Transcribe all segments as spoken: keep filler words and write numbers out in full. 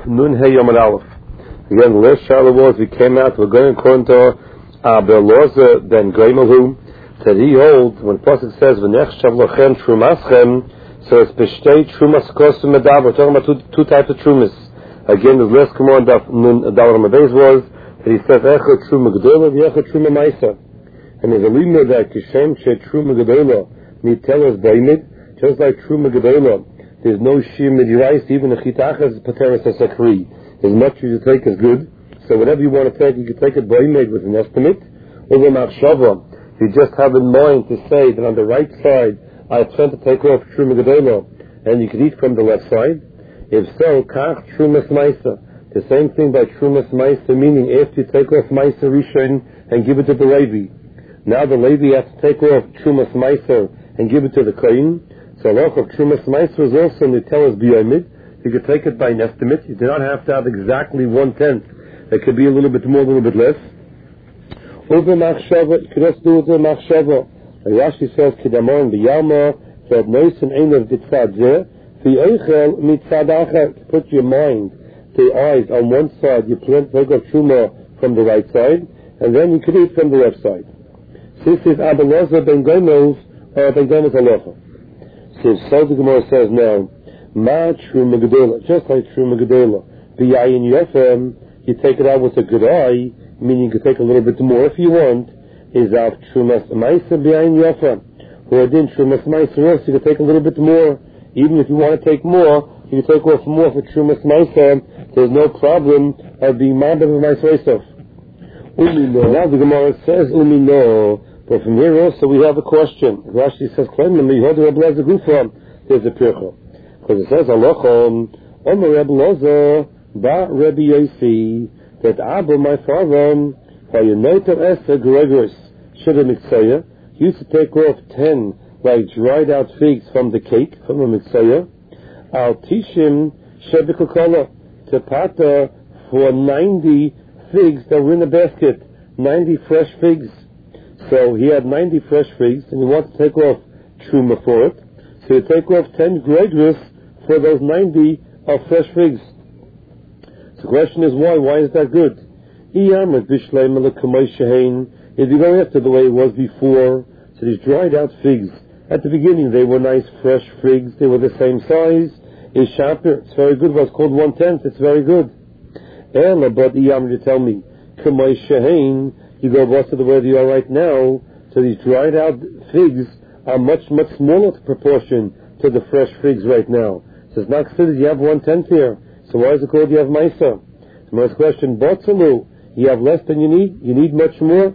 Daf Nun Hey Yom Aleph. Again, the last Shiloh was we came out. We're going according to Abel Loza ben Greimelhu that he holds when Pasuk says V'nech Shav Lochem Trumaschem, so it's Beshtei Trumas Kosim Medav. We're talking about two, two types of Trumas. Again, the last command Daf Nun Dalar Mabez was that he says Echad Truma Gedola V'Echad Truma Maisa, and there's a limit that Kishem She Truma Gedola Nitelas Baimid, just like Truma Gedola. There's no shir midirais, even a chitachas pateris asakri. As much as you take is good. So whatever you want to take, you can take it made with an estimate. Or the machshava, you just have in mind to say that on the right side, I intend to take off truma gedola, and you can eat from the left side. If so, kach trumas maisa. The same thing by trumas maisa, meaning after you take off maisa rishon and give it to the Levi. Now the Levi has to take off trumas maisa and give it to the kohen. So loch of Trumas Meiser is also Nitelas B'Yomid. You could take it by an estimate. You do not have to have exactly one tenth. It could be a little bit more, a little bit less. Over Machshava, you could also do it with Machshava. Rashi says, Kedamon B'Yalma, Zed Noisen Ein of Ditzad Zeh, V'Eichel Mitzad Acher. Put your mind, the eyes on one side, you plant take off Truma from the right side, and then you could eat from the left side. This is Abel Loza ben Gomes, or ben Gomes Alocha. So, so the Gemara says now, Ma Truma Gedola, just like Truma Gedola, B'Yayin Yofem, you take it out with a good eye, meaning you can take a little bit more if you want, is out Trumas Maisa B'Yayin Yofem. Who didn't Trumas Maisa also, you can take a little bit more. Even if you want to take more, you can take off more for Trumas Maisa, there's no problem of being Mabba Maisa Resof. Umino, now the Gemara says, Umino, but from here also we have a question. Rashi says, there's a pircha. Because it says, Alochom, Omer Rebbe Loza, Ba Rebbe Yosi, that Abba, my father, Hayanotar Esa Gregorus, Sheda Mitzayah, used to take off ten, like dried out figs from the cake, from the Mitzayah, Al Tishim Shebikokola, to pata for ninety figs that were in a basket, ninety fresh figs. So he had ninety fresh figs, and he wanted to take off truma for it. So he take off ten gregorus for those ninety of fresh figs. So the question is why? Why is that good? If you go after the way it was before, so these dried out figs, at the beginning they were nice fresh figs, they were the same size, is sharper, it's very good, what's called one tenth, it's very good. Ela, but Iyam, you tell me, Kamay Shahain, you go back to the way you are right now, so these dried out figs are much, much smaller proportion to the fresh figs right now. So it's not considered you have one tenth here. So why is it called you have Maisa? So my question, Botsalu, you have less than you need? You need much more?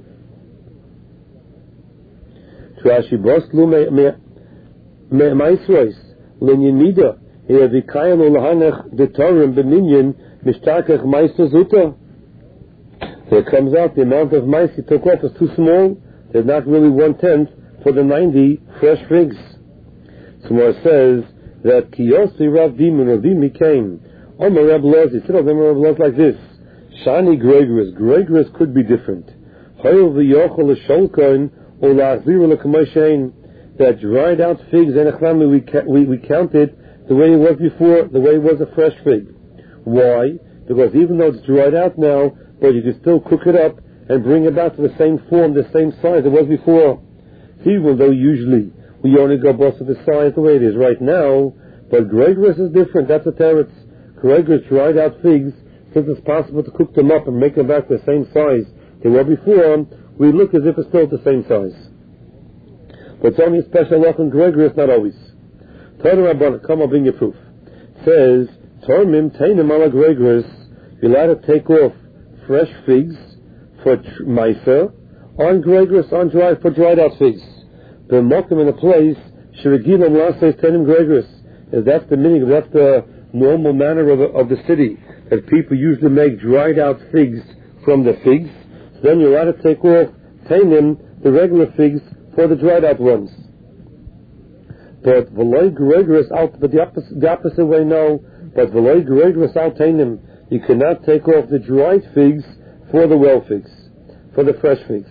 Trashi Boslu me Maisrois, Leninida, here the Kayan Ulahanach, the Torim, the Minyan, Mishtakach Maisa Zuta. So it comes out the amount of mice he took off was too small. There's not really one tenth for the ninety fresh figs. So it says that Kiyosi Rav Dimun Rav Dimi came. Omer Reb Loz, he said of them Reb Loz like this. Shani Gregorus. Gregorus could be different. Hoyel v'yochel l'sholkoin or la'azir l'kamoishein. That dried out figs and echlami we, we, we counted the way it was before, the way it was a fresh fig. Why? Because even though it's dried out now, but you can still cook it up and bring it back to the same form, the same size it was before. Even though usually we only go bust to the size the way it is right now, but Gregorus is different. That's a teretz. Gregorus dried out figs, since it's possible to cook them up and make them back the same size they were before, we look as if it's still the same size. But it's only a special luck in Gregorus, not always. Torah Rabbana, come, I'll bring you proof. It says, Tormim Tainim ala Gregorus, you're allowed to take off fresh figs for tr- Maisa, on Gregorus, on dry, for dried out figs. The mokum in a place, Shirigilam Lasses Tenim Gregorus. That's the meaning, that's the normal manner of the, of the city, that people usually make dried out figs from the figs. So then you're allowed to take off Tenim, the regular figs, for the dried out ones. But Veloy Gregorus out, but the opposite, the opposite way, no. But Veloy Gregorus out Tenim. You cannot take off the dried figs for the well figs, for the fresh figs.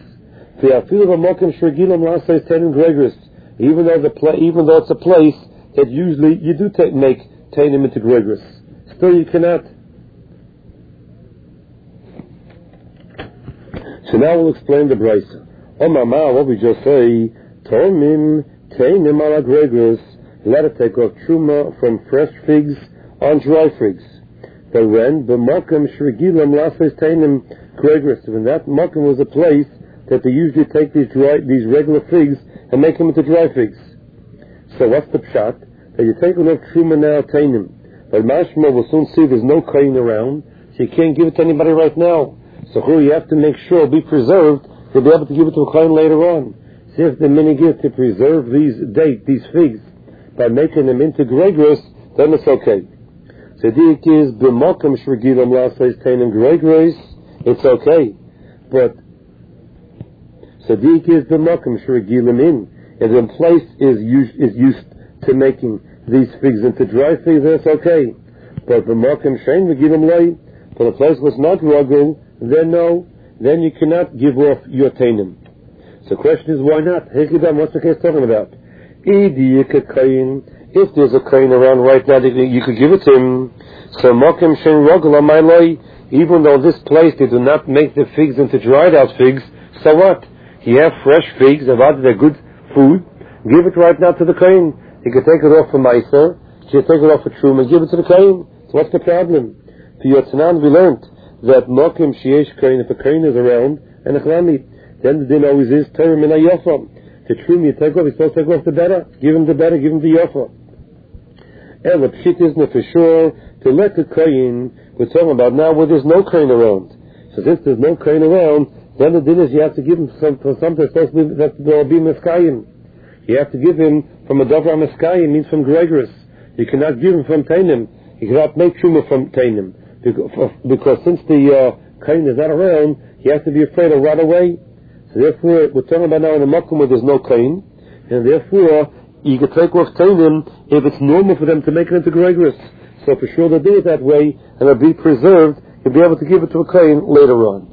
Even though the pla- even though it's a place that usually you do take, make tainim into Gregorus, still you cannot. So now we'll explain the brisa. Oh mama, what we just say, Tomim teinim ala gregors, let it take off truma from fresh figs on dry figs. But when the makam shregilam lasses teinim gregors, when that makam was a place that they usually take these dry, these regular figs and make them into dry figs. So what's the pshat? That you take enough truma now teinim, but mashma will soon see there's no kain around, so you can't give it to anybody right now. So you have to make sure it'll be preserved. You'll be able to give it to a kain later on. See if the minhag to preserve these date, these figs, by making them into gregros, then it's okay. Sadiq is b'makam shregilam lasses teinim gregros, it's okay. But Sadiq is b'makam shregilam in. If the place is used, is used to making these figs into dry figs, that's okay. But b'makam shein regilam lay, for the place was not ragul, then no, then you cannot give off your teinim. So the question is, why not? Hekidam, what's the case talking about? If there's a kain around right now, you could give it to him. So makim shein ragul amayloi, even though this place they do not make the figs into dried out figs, so what? You have fresh figs, they're good food, give it right now to the kain. You can take it off for Meiser, you can take it off for Truma, and give it to the kain. So what's the problem? For Yotzanan we learned that Mokim Sheyesh Kain, if a kain is around, and a Chlami, then the din always is Torah Min HaYofa. The Truma you take off, you're supposed to take off the better. Give him the better, give him the Yofa. And the Pshit isn't for sure to let the kain, we're talking about now where there's no kain around. So since there's no kain around, then the din is you have to give him some, for something that's supposed to be, that will be Meskayim. You have to give him from a Dover Meskayim, means from Gregorus. You cannot give him from Tainim. You cannot make Truma from Tainim. Because, because since the uh, kain is not around, you have to be afraid of right away. So therefore, we're talking about now in a makom where there's no kain, and therefore, you can take off Tainim if it's normal for them to make it into Gregorus. So for sure they'll do it that way, and it'll be preserved. You'll be able to give it to a kain later on.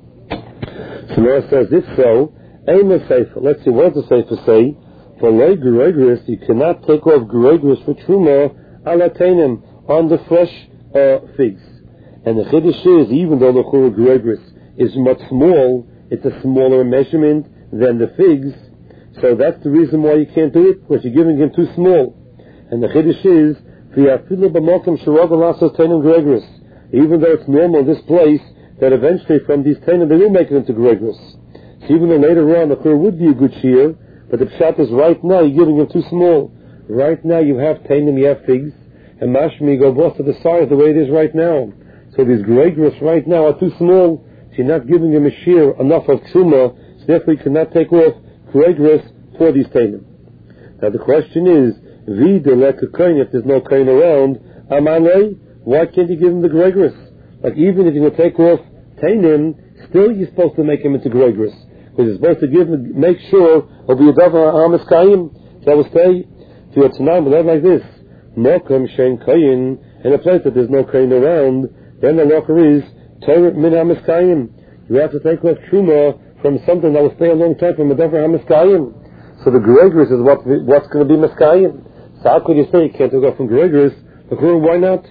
So now it says, if so, aim a sefer. Let's see, what does the sefer say? For lay Gregorus, you cannot take off Gregorus for Truma ala tainim, on the fresh uh, figs. And the chiddush is, even though the chura Gregorus is much small, it's a smaller measurement than the figs, so that's the reason why you can't do it, because you're giving him too small. And the chiddush is, v'yafilu b'malkim shiragal asos tainim Gregorus, even though it's normal in this place, that eventually from these tainim they will make it into Gregorus. So even though later on the chura would be a good shear, but the pshat is right now you're giving him too small. Right now you have tainim, you have figs, and mashmi go both to the size the way it is right now. So these Gregorus right now are too small, so you're not giving him a shear enough of truma, so therefore you cannot take off Gregorus for these tainim. Now the question is, vi de leka kain, if there's no kain around, amalei, why can't you give him the Gregorus? Like even if you're going to take off tainim, still you're supposed to make him into Gregorus. Because you're supposed to give him, make sure it'll be a davar amas kain. So I will say, to your tonight, but not like this. Mokam shein kain, in a place that there's no kain around, then the locker is Torah min amas kain. You have to take off truma from something that will stay a long time from a davar amas kain. So the Gregorus is what what's going to be Meskayim. So how could you say you can't take off from Gregorus? Why not?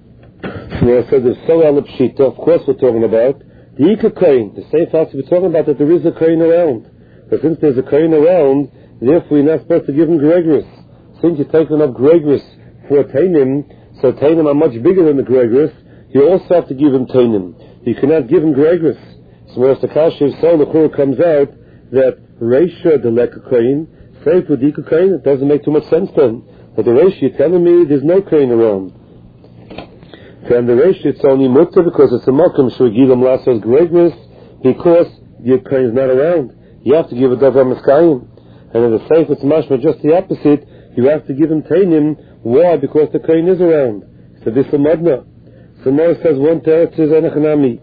So there's so elipshita, of course we're talking about the Ika Kain, the same fact we're talking about that there is a Kain around. But since there's a Kain around, therefore you're not supposed to give him Gregorus. Since you're taking up Gregorus for Tainim, so Tainim are much bigger than the Gregorus, you also have to give him Tainim. You cannot give him Gregorus. So whereas the Kashiv Sol, the Chur comes out that Reisha the Leka Kain, say for the Ika Kain, it doesn't make too much sense then. But the Reisha, you're telling me there's no Kain around. And the Reisha, it's only Mutta because it's a Mokum Shurgilam Lasos Gregorus, because the Kain is not around. You have to give a Davar Meskayim. And in the Seif, it's mashma just the opposite. You have to give him Tainim. Why? Because the Kain is around. So this is a Madna. So now it says one Teretz is Enechanami.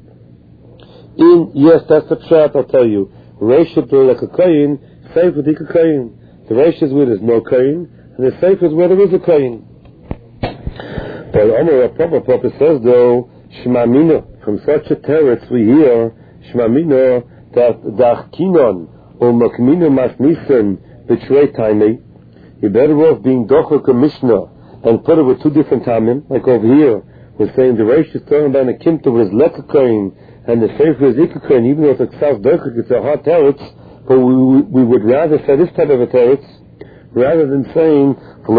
In, yes, that's the Pshat, I'll tell you. Reisha like a Kain, Seif with Ika Kain. The Reisha is where there's no Kain, and the Seif is where there is a Kain. But Omer, a proper prophet says though, Shema Mina, from such a teretz we hear, Shema Mina, that Dachkinon, or Makmino Masnisan, betray Taimei, you're better off being Dochok a Mishnah, and put it with two different Tamim, like over here, we're saying the Reish is talking about a Kimta with his Lekakain, and the Sefer Zikakoin, even though it's a Ksaf Berkut, it's a hard teretz, but we, we would rather say this type of a teretz, rather than saying,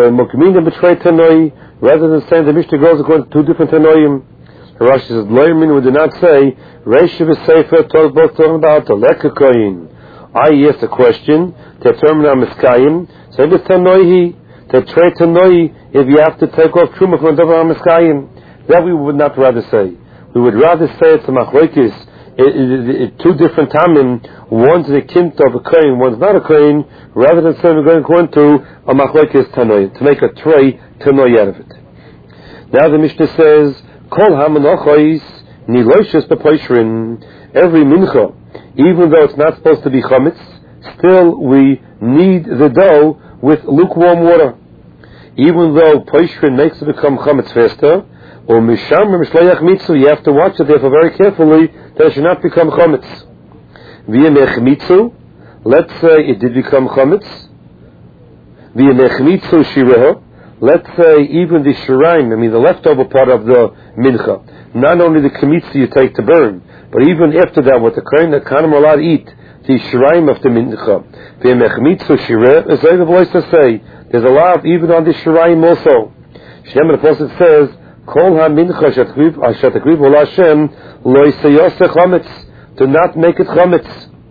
rather than saying the Mishnah goes according to two different Tanoim. Rashi says, Loimin, we do not say, Reish v'Sefer, both talking about the Lekakoin. I asked a question, determine our Miskayim, so this Tanoihi, the Trey Tanoi, if you have to take off Truma from the Miskayim. That we would not rather say. We would rather say it's a Machlokes, two different Tamim, one's the Kimt of a Kohen, one's not a Kohen, rather than saying we're going according to a Machlokes Tanoi, to make a Trey Tanoi out of it. Now the Mishnah says, Kol HaMenochos Niloishes B'Poishrin, every mincha, even though it's not supposed to be chametz, still we knead the dough with lukewarm water. Even though poishrin makes it become chametz faster, or misham or mishleach mitzu, you have to watch it therefore very carefully that it should not become chametz. V'yemech mitzu, let's say it did become chametz. V'yemech mitzu shireha, let's say even the shiraim, I mean the leftover part of the mincha, not only the kamitzu you take to burn, but even after that, what the kohen that kind of allowed to eat, the shiraim of the mincha. V'yemech mitzu shireh, as I the voice to say, there's a lot even on the shiraim also. Shem the Prophet says, Kol ha-mincha shatakriv ol Hashem lo yisayose chametz, do not make it chametz.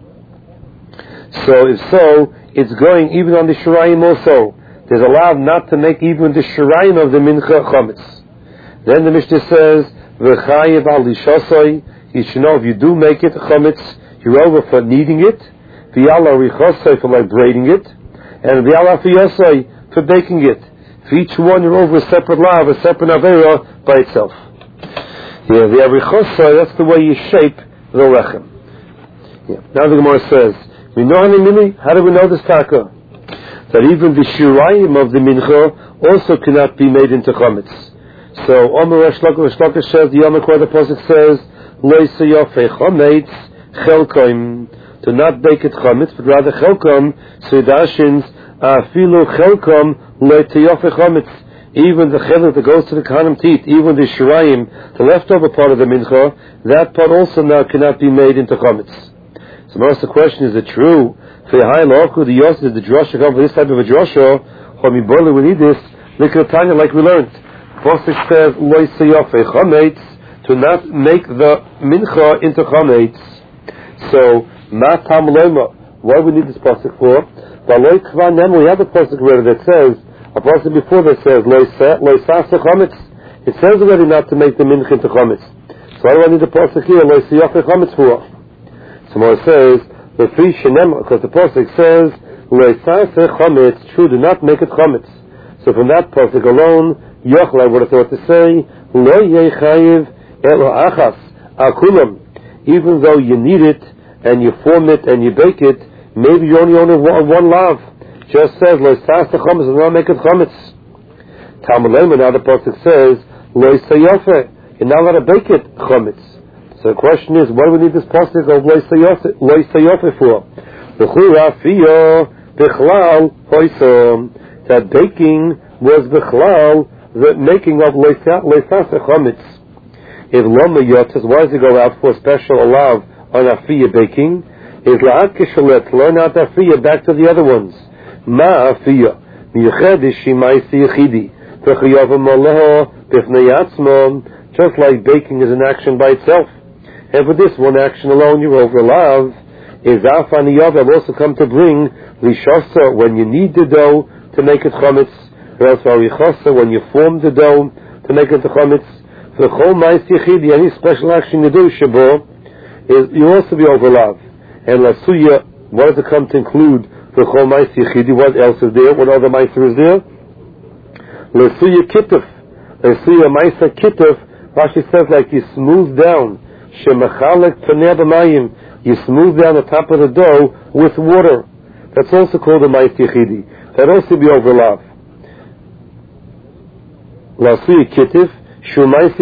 So if so, it's going even on the shiraim also. There's allowed not to make even the shiraim of the mincha chametz. Then the Mishnah says, v'chayev al lishosoi, you should know if you do make it chametz, you're over for kneading it, v'yala richosoi for like braiding it, and v'yala fiyosoi for baking it. For each one, you're over a separate lav, a separate avera by itself. Yeah, the arichosoi, that's the way you shape the lechem. Yeah. Now the Gemara says, we know how do we know this taka? That even the shirayim of the mincha also cannot be made into chametz. So Omer Resh Lakish says, the Yom Kippur, the pasuk says, Lo yisayofe chametz chelkoim, to not bake it chametz, but rather chelkom. So it dashins afilu chelkom lo yisayofe chametz. Even the chelik that goes to the kahanim teeth, even the shirayim, the leftover part of the mincha, that part also now cannot be made into chametz. So now the question is: it true? For the high law, the yos is the drasha come for this type of a drasha. Or mi boiler we need this. Look at the Tanya like we learned. Pasuk says lo yisayofe chametz, to not make the mincha into chametz. So, ma tam lema. Why do we need this pasuk for? But lo kvan nem, we have a pasuk already that says, a pasuk before that says lo yisase chametz. It says already not to make the mincha into chametz. So why do I need the pasuk here? Lo yisayofe chametz for? So more says the three shenem, because the pasuk says lo yisase chametz. True, do not make it chametz. So from that pasuk alone, Yochel would have thought to say lo yechayiv elo achas akulam. Even though you knead it and you form it and you bake it, maybe you only own one, one lav. Just says lo yisase chametz, and not make it chametz. Talmud Lema, now the pasuk says lo yisayofe, you're not allowed to bake it chametz. So the question is, why do we need this pasuk of lo yisayofe for? V'chura fiyo bichlal hoisom, that baking was bichlal the making of lo yisase chametz. If lama yotzes, why does it go out for a special alav on afiya baking? Is la'at kishalet, learn out afiya back to the other ones. Ma afiya miyuchedish shimai siyachidi v'chayavam aleho b'fnei atzmon, just like baking is an action by itself. And for this one action alone, you're over alav. Is afaniyav have also come to bring rishasa when you knead the dough to make it chametz, or else arichasa when you form the dough to make it the chametz. For the chol ma'is yichidi, any special action you do, shabo, is you also be over lav. And lasuya, what does it come to include for chol ma'is yichidi? What else is there? What other ma'aser is there? Lasuya kituf, lasuya ma'aser kituf. Rashi says like you smooth down, shemachalek paneh b'mayim, you smooth down the top of the dough with water. That's also called a ma'is yichidi. That also be over lav. Lasuya kituf. That's why I need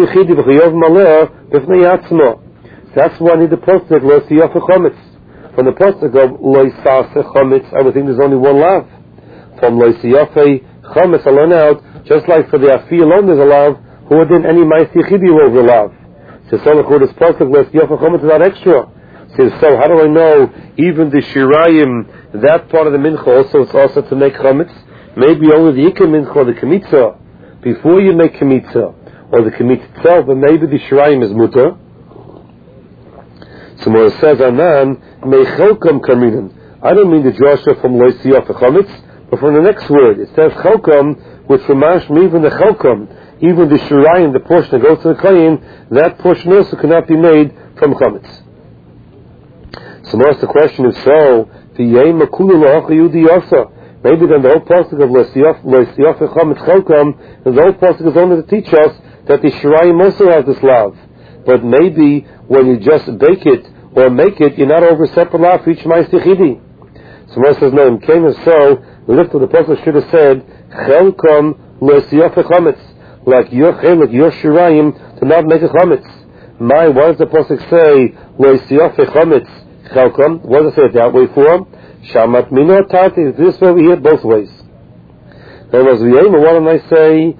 the pasuk lo siyafe chametz. From the pasuk of lo yisase chametz, I would think there's only one lav. From lo siyafe chametz alone out, just like for the afi alone there's a lav, who would then any ma'is yichidi over lav. To some according to this pasuk, less yofa chometz is not extra. So, so how do I know even the shirayim, that part of the mincha also it's also to make chometz? Maybe only the ikar mincha or the kmitza before you make kmitza or the kmitza itself, but maybe the shirayim is mutter. So when it says anan mechelkam kaminan, I don't mean the drasha from lois yofa chometz, but from the next word it says chelkam, which remash me even the chelkam, even the shirayim, the portion that goes to the kohen, that portion also cannot be made from chometz. So now the question is so, maybe then the whole pasuk of Le'siyaf Chometz Chelkam, the whole pasuk is only to teach us that the Shirayim also has this lav. But maybe when you just bake it or make it, you're not over separate lav for each Ma'is Yechidi. So Moshe says, no, in came as so, the lift of the pasuk should have said, Chelkam Le'siyaf Chometz, like your chelik, your Shirayim, to not make a Chometz. My, why does the pasuk say, Le'siyaf Chometz? Chelkam, what does it say it that way for? Shamat Mino Tati, this way we hear it both ways. Then as we aim, what am I say?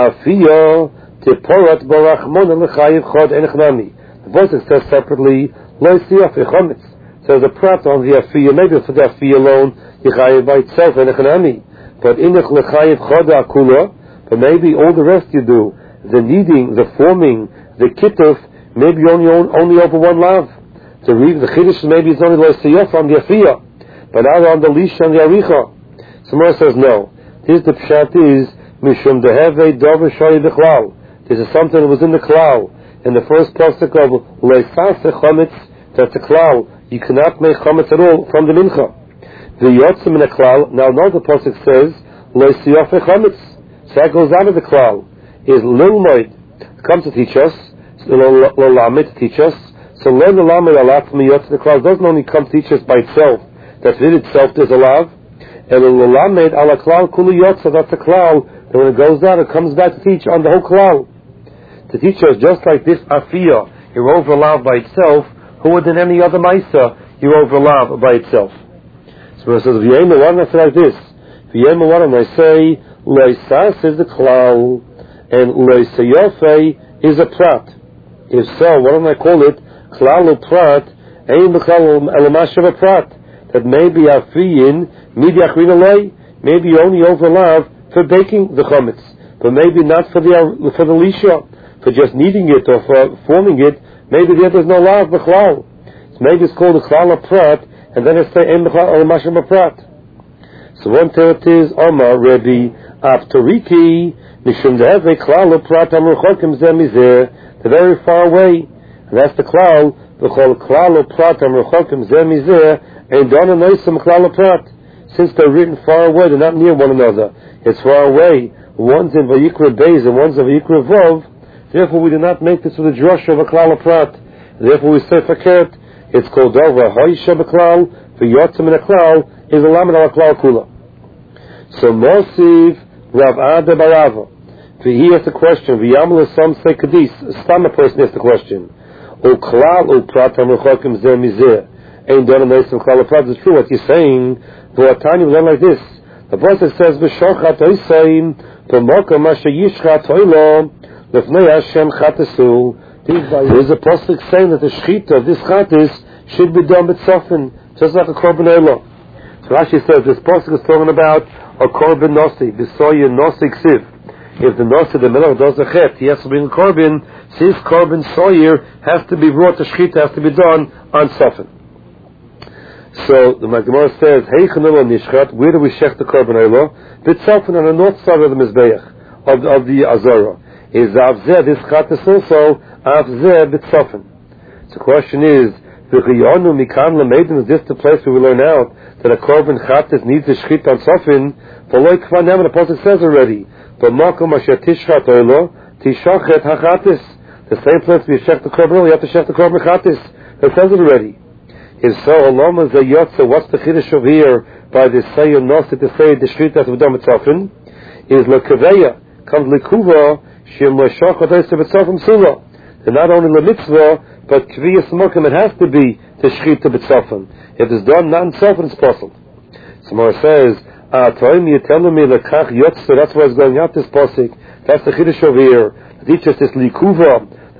Afiyo Tiporat Barachmon Lechayiv Chod Enechnami. The pasuk says separately, Lo Siyaf Chometz. Says a prat on the Afiyo, maybe for the Afiyo alone, Yechayiv by itself Enechnami. But Inech Lechayiv Chod Akula, but maybe all the rest you do, the kneading, the forming, the kituf, maybe only only over one lav. To read the Chiddush, maybe it's only like Siyaf on the Afiyah, but now on the Lish and the Aricha. Somewhere says no. This the Pshat is Mishum Deheve Dover Shoyi B'Chlal. This is something that was in the Klal. In the first pasuk of Leifase Chometz, that's the Klal. You cannot make Chometz at all from the Mincha. The Yotzim in the Klal, now now the pasuk says Leisiyaf Chometz. So that goes out of the Klal. Is Lilmoid comes to teach us, Lalamid to teach us. So learn the lamed alat miyot the clause doesn't only come to teach us by itself that in itself there's a lav, and the lamed ala klal kulu yotza, that's a klal that when it goes out it comes back to teach on the whole klal, to teach us just like this afiyah you're over lav by itself, who would in any other ma'isa you're over lav by itself. So it says v'yema one I say like this, v'yema one I say leisas is the klal and leisayofe is a prat. If so, what do I call it? Klal prat, ein b'klal elamash prat. That maybe afiyin midyachrin alei, maybe only over lav for baking the chometz, but maybe not for the for the lisha, for just kneading it or for forming it. Maybe there there's no lav b'klal. So maybe it's called a klal prat, and then it's say ein b'klal elamash prat. So one teretz is Omar Rebbe Aftoriki Mishum Deheve Klal prat amruchokim zemizeh. They're very far away. And that's the klal, the whole klal prat amruchokim zemizeh, and dona noisam klal prat. Since they're written far away, they're not near one another. It's far away. One's in Vayikra Beis and one's in Vayikra Vov. Therefore, we do not make this with a drush of a klal prat. Therefore, we say fakert. It's called over hoisha b'klal. For yotzim in a klal is a lamed al klal kula. So Mosiv Rav Ada Barava. He asked the question. V'yamel some say kadis. Stam a person asked the question. O klal o prat amruchokim zeh mizeh. Ain't done a nice of klal prat. It's true what you're saying. But Tanya we learn like this. The pasuk says v'shochat oisayim b'mokom mashe yishchat oilo lefnei Hashem chatesu. There is a pasuk saying that the shchita of this chatis should be done with soften, just like a korban oilo. So Rashi says this pasuk is talking about a korban nosi, v'soya nosi ksiv. If the nosi, the melech does the chet, he has to bring a korban. Since korban soyer has to be brought to shchita, has to be done on soften. So the Gemara says, "Hey chanelo nishchat." Where do we shech the korban oilo? B'tzofen on the north side of the mizbeach of, of the azara. Is avzeh this chatas also avzeh b'tzofen? So the question is, v'chiyonu mikan lemeidim, is this the place where we learn out that a korban chatas needs a shchit on sofin? V'loi kvanam, the pasuk says already, b'makom asher tishchat oilo tishachet hachatis. The same place we shech the korban oilo, you have to shech the korban chatas. That says it already. Is so aloma zayotza. What's the chiddush over here by the sayyid nosi to say the shchita that we done mitzofin? Is lekaveya comes likuva shem leshachat oisa mitzofim sula. And not only the mitzvah but kviyas mokim, it has to be the shchita mitzofim. If it's done not in sofin, it's possible. Samar says, "Ah, Toim, you're telling me lekach yotza." That's why it's going out this pasuk. That's the chiddush over here. It teaches this likuva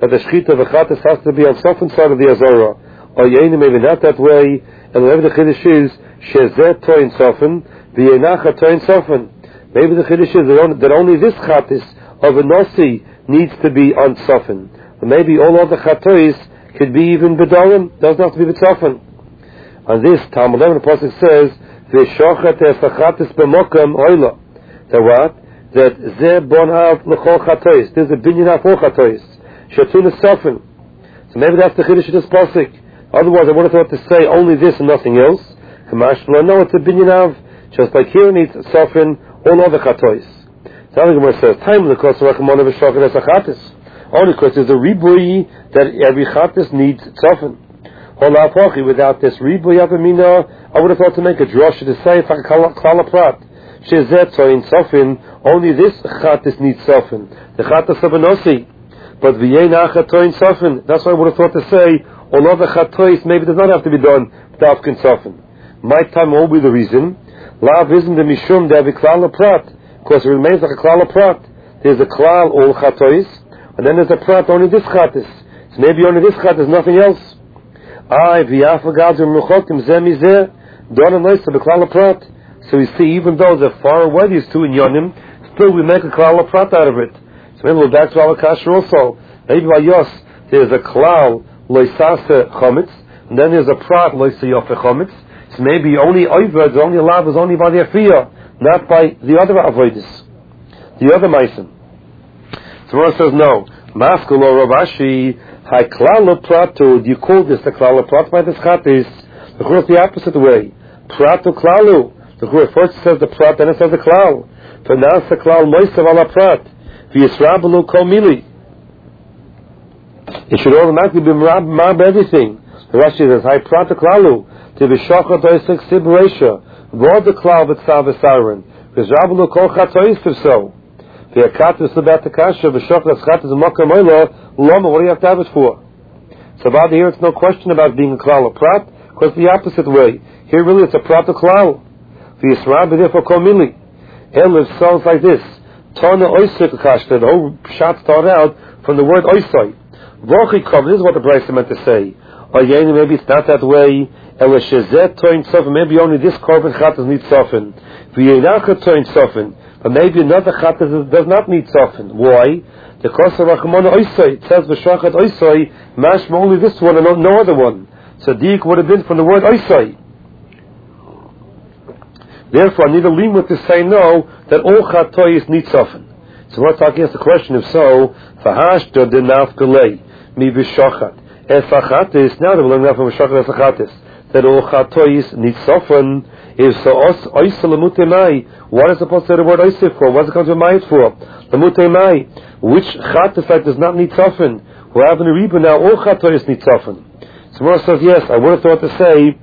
that the shchita of the chatas has to be on soften side of the azara. Or yeini maybe not that way, and whatever the chiddush is, shezeh toin soften, v'yenacha toin soften. Maybe the chiddush is that only, that only this chatas of a nosi needs to be on soften. But maybe all other chatois could be even bedorim, doesn't have to be betzofen. On this, Talmud eleven, the pasuk says, v'shochet es chatas b'mokam oila. That what? That ze bon av l'chol chatois. There's a binyan av all chatois. Shatun is soften. So maybe that's the chiddush of this pasuk. Otherwise, I would have thought to say only this and nothing else. Kamash no, it's a binyan av. Just like here needs soften all other chatois. So the Gemara says, time the kos rachamon of v'shochet es chatas. Only because there's a ribui that every chatas needs soften. Without this ribui avamina, I would have thought to make a drasha to say if I klal prat. Shezetzo in soften, only this chatas needs soften. The chatas of a nosi. But v'yenacha toin soften. That's why I would have thought to say, all other chatois maybe does not have to be done without kin soften. My time will be the reason. Lav isn't the mishum that the klal prat, because it remains like a klal prat. There's a klal all chatois, and then there's a prat only this chatas. So maybe only this chatas, nothing else. I v'yafagad u'mechokim zeh mizeh don anoisa b'klal prat. So we see, even though they're far away, these two in Yonim, still we make a klal prat out of it. So maybe we'll back to our kasher also. Maybe by Yos, there's a klal loisase chometz, and then there's a prat loisayofe chometz. So maybe only oived, the only love is only by the afiyah, not by the other avoidus, the other meisim. So Mora says no. Maskulo Ravashi, hai klal pratu. Do you call this the klal prat by this chatis? The Chur is the opposite way. Pratu klalu. The Chur first says the prat, then it says the klal. Pronounce the klal moisav ala prat. V'yisrabalu kol mili. It should automatically be mab everything. The Rashi says, hai pratu klalu. To be shochat oisik sibresha. Vod the klal v'tzav v'sarin. V'yisrabalu kol chatois so. The akatus about the kasha v'shochat chatas v'mokam oila. Lama, what do you have to have it for? So about here, it's no question about being a klal or prat, because the opposite way. Here, really, it's a prat or klal. V'yisrael b'difo kol mili. Elif sounds like this. Tona oisik kashta. The whole shot started out from the word oisai. Vochi kov. This is what the Brisa meant to say. Oyeni, maybe it's not that way. Ela shezet toin sofen. Maybe only this korban chatas needs sofen. V'yenacha toin sofen. But maybe another chatas does not need sofen. Why? The kosa rachamon oisai. It says v'shachat oisai. Mashma only this one and no other one. So dik would have been from the word oisai. Therefore, I need a limit to say no, that all chatois need soften. So we're talking as the question, if so, v'hashta denaf delay, mi v'shachat. Esachatis, now that we're learning from v'shachat esachatis, that all chatois need soften. If so, oisa lemutemai, what is supposed to say the word oisa for? What's it come to mind for? Lemutemai, which chatas does not need soften? We're having a reba now, all chatois need soften. So Mora says, yes, I would have thought to say,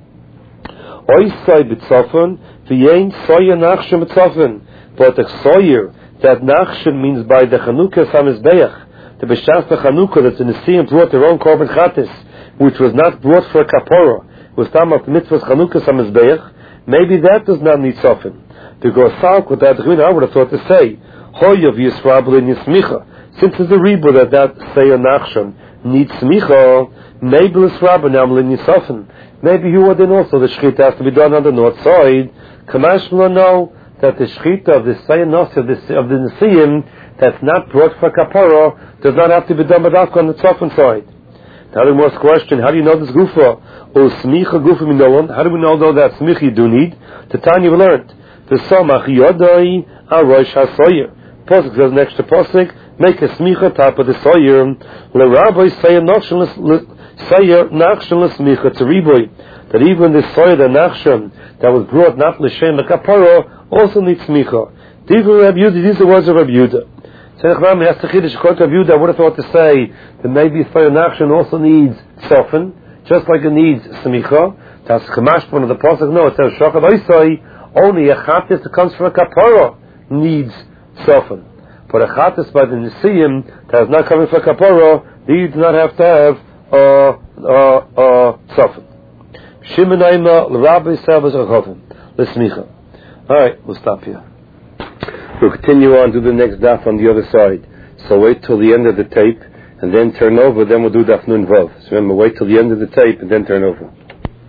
oisai b'tzofen, v'yein soya nachshem b'tzofen. But the soyer, that nachshem means by the Chanukah Samizbeach, the B'shas the Chanukah that's in the sea and brought their own korban chatas, which was not brought for a kapora, it was tam of mitzvahs Chanukah Samizbeach. Maybe that does not need soften. To go salk with that, I would have thought to say, hoya v'yisrabel in yismicha. Since there's a reba that that soya nachshem needs smicha, maybe l'srabel now in yisofen. Maybe you would then also the shechita has to be done on the north side. Kamash will know that the shechita of the sayanos of the of the nesiyim that's not brought for kapara does not have to be done but on the tzofan side. Now the most question: how do you know this gufa? O smicha gufa minolan. How do we know though that smicha you do need? The Tanya we learned the samach yodai arosh hasoyer. Pasuk says next to pasuk, make a smicha top of the soyer. Le rabbi sayanochless. Sayer nachshon l'smicha tzariboy, that even this soyer the nachshon that was brought not l'shem l'kapara also needs smicha. These are Rabbi Yehuda. These are the words of Rabbi Yehuda. So Rabbi Yehuda, I would have thought to say that maybe soyer nachshon also needs soften, just like it needs smicha. That's kamash one of the pasuk. No, it says shachad oisai. Only a chatis that comes from a kapara needs soften, but a chatis by the nisiyim that is not coming from a kapara, you do not have to have Uh, uh, uh, Tzofim. Shimonayma, l'Rabbi Savas Achovim. L'Smicha. Alright, we'll stop here. We'll continue on to the next daf on the other side. So wait till the end of the tape, and then turn over, then we'll do Daf Nun Vav. So remember, wait till the end of the tape and then turn over.